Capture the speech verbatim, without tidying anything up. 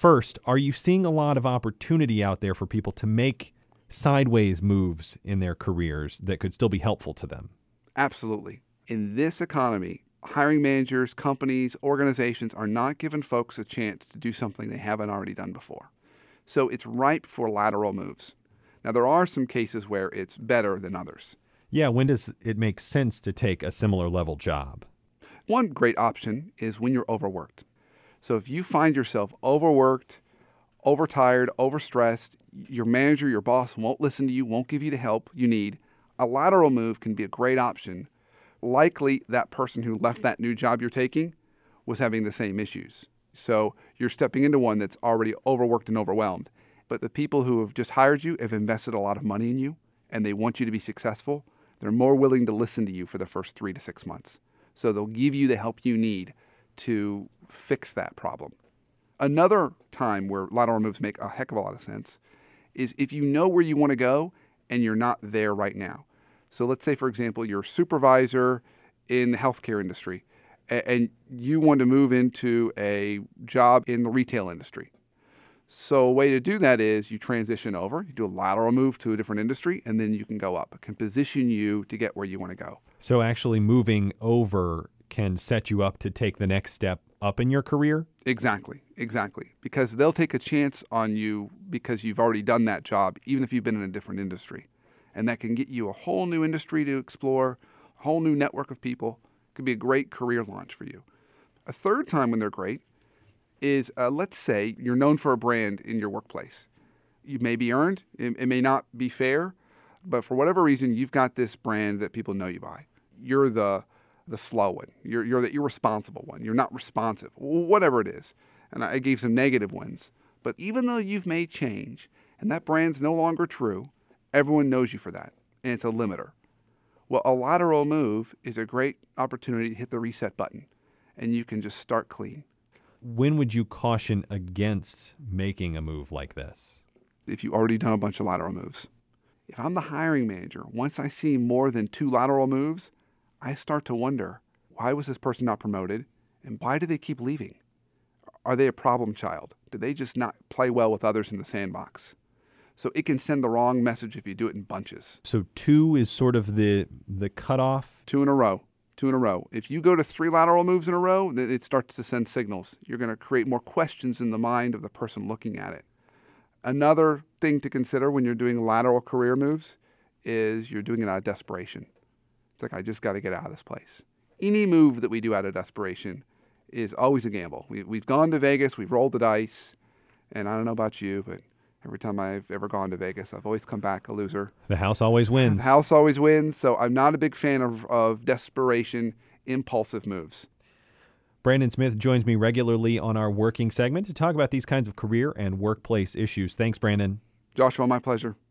First, are you seeing a lot of opportunity out there for people to make sideways moves in their careers that could still be helpful to them? Absolutely. In this economy, hiring managers, companies, organizations are not giving folks a chance to do something they haven't already done before. So it's ripe for lateral moves. Now, there are some cases where it's better than others. Yeah, when does it make sense to take a similar level job? One great option is when you're overworked. So if you find yourself overworked, overtired, overstressed, your manager, your boss won't listen to you, won't give you the help you need, a lateral move can be a great option. Likely that person who left that new job you're taking was having the same issues. So you're stepping into one that's already overworked and overwhelmed. But the people who have just hired you have invested a lot of money in you, and they want you to be successful. They're more willing to listen to you for the first three to six months. So they'll give you the help you need to fix that problem. Another time where lateral moves make a heck of a lot of sense is if you know where you want to go and you're not there right now. So let's say, for example, you're a supervisor in the healthcare industry and you want to move into a job in the retail industry. So a way to do that is you transition over, you do a lateral move to a different industry, and then you can go up. It can position you to get where you want to go. So actually moving over can set you up to take the next step up in your career? Exactly, exactly. Because they'll take a chance on you because you've already done that job, even if you've been in a different industry. And that can get you a whole new industry to explore, a whole new network of people. It could be a great career launch for you. A third time when they're great is, uh, let's say you're known for a brand in your workplace. You may be earned, it, it may not be fair, but for whatever reason, you've got this brand that people know you by. You're the the slow one. You're, you're the irresponsible one. You're not responsive, whatever it is. And I gave some negative ones. But even though you've made change and that brand's no longer true, everyone knows you for that, and it's a limiter. Well, a lateral move is a great opportunity to hit the reset button, and you can just start clean. When would you caution against making a move like this? If you've already done a bunch of lateral moves. If I'm the hiring manager, once I see more than two lateral moves, I start to wonder, why was this person not promoted, and why do they keep leaving? Are they a problem child? Do they just not play well with others in the sandbox? So it can send the wrong message if you do it in bunches. So two is sort of the the cutoff? Two in a row. Two in a row. If you go to three lateral moves in a row, then it starts to send signals. You're going to create more questions in the mind of the person looking at it. Another thing to consider when you're doing lateral career moves is you're doing it out of desperation. It's like, I just got to get out of this place. Any move that we do out of desperation is always a gamble. We, we've gone to Vegas, we've rolled the dice, and I don't know about you, but every time I've ever gone to Vegas, I've always come back a loser. The house always wins. The house always wins, so I'm not a big fan of, of desperation, impulsive moves. Brandon Smith joins me regularly on our working segment to talk about these kinds of career and workplace issues. Thanks, Brandon. Joshua, my pleasure.